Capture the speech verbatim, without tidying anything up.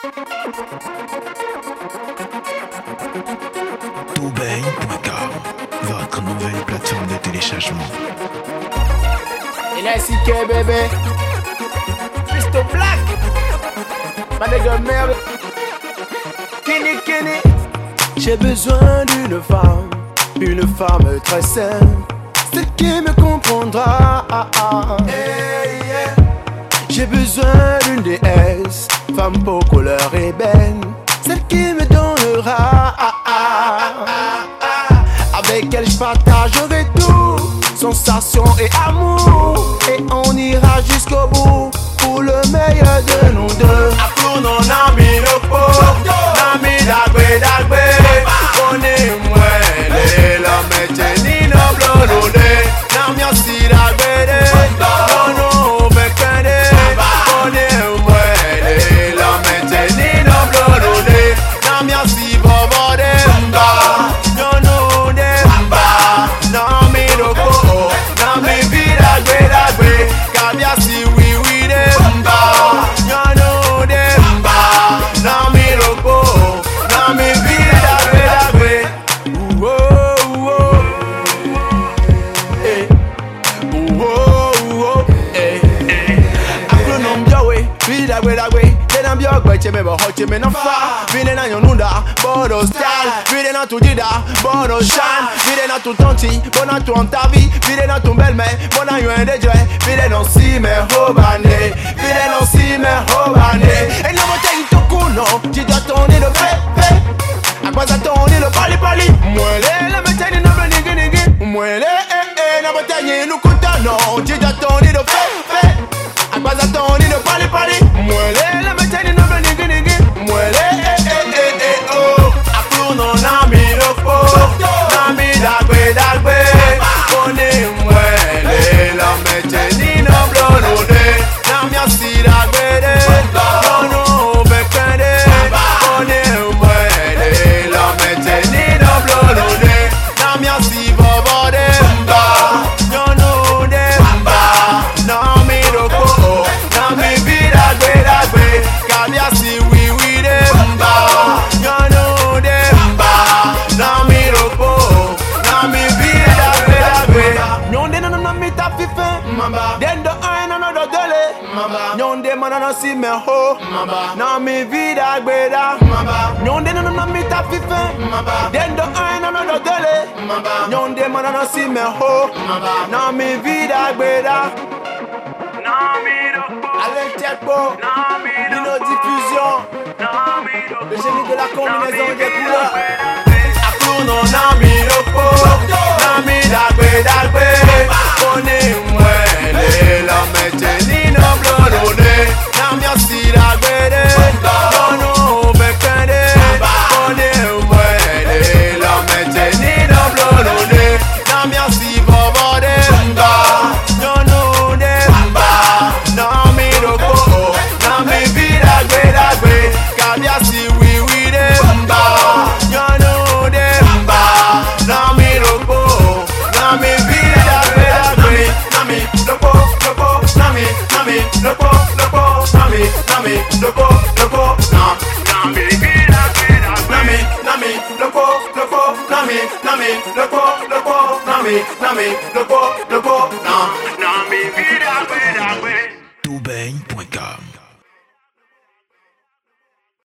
Toubain point com, votre nouvelle plateforme de téléchargement. Il est C K bébé, Crystal Black, ma nigga merde, Kenny Kenny. J'ai besoin d'une femme, une femme très saine, celle qui me comprendra. Hey, yeah. J'ai besoin d'une déesse, femme peau couleur ébène, celle qui me donnera. Avec elle je partagerai tout, sensation et amour, et on ira jusqu'au bout pour le meilleur de nous deux. Après non ami le pot, ami d'agbe d'agbe, connais-moi les l'homme teni no blonde, n'ami aussi d'agbe de, non non bekende, connais-moi les l'homme teni no blonde, n'ami aussi bobode mba, non non de mba, n'ami roko, n'ami vida gbe d'agbe, kabia si oui oui de mba, non non de mba, n'ami roko, n'ami vida gbe d'agbe. Me bo hoche me no fa, vine na yonunda, bono style, vine na tu dida, bono shine, vine na tu tonti, bona tu antavi, vine na tu belle-mère, bona yo ende joy, vine no si me hobane, vine no si me hobane. Et non mo te to kuno, tu dois tourner le fait, fait. À quoi ça tourner le pali pali? Muele la me teni no nigi nigi, muele eh eh na mo teni no kutano, tu dois tourner le fait, fait. À quoi ça tourner le pali pali? Muele la me teni no muele eh eh eh eh oh, apro no na mi ropo, na mi dagbe dagbe, kone muele la mete ni no blonde, na mi asi dagbe de, no no bekende, kone muele la mete ni no blonde, na mi asi bobode mba, no no de mba, na mi ropo, na mi vida dagbe dagbe, kabi asi dendo ein another dele, nyonde manana si me ho, na mi vida gbeda, nyonde no no mi ta fife, dendo ein another dele, nyonde manana si me ho, na mi vida gbeda. Alain Tchekpo, Dino Diffusion, le génie de la combinaison des couleurs. Apro no na mi ropo, na mi dagbe dagbe, connais-moi les l'homme teni no blonde, na mi asi dagbe de, no no bekende, connais-moi les l'homme teni no blonde, na mi asi bobode mba, no no de mba, na mi roko, na mi vida gbe dagbe, kabi asi oui oui de mba, no no de mba, na mi roko, na mi vida gbe dagbe, na mi roko roko, na mi na mi roko roko, na mi na mi roko roko, na na mi vida gbe dagbe, na mi na mi roko roko, na mi na mi roko roko, na mi na mi roko roko.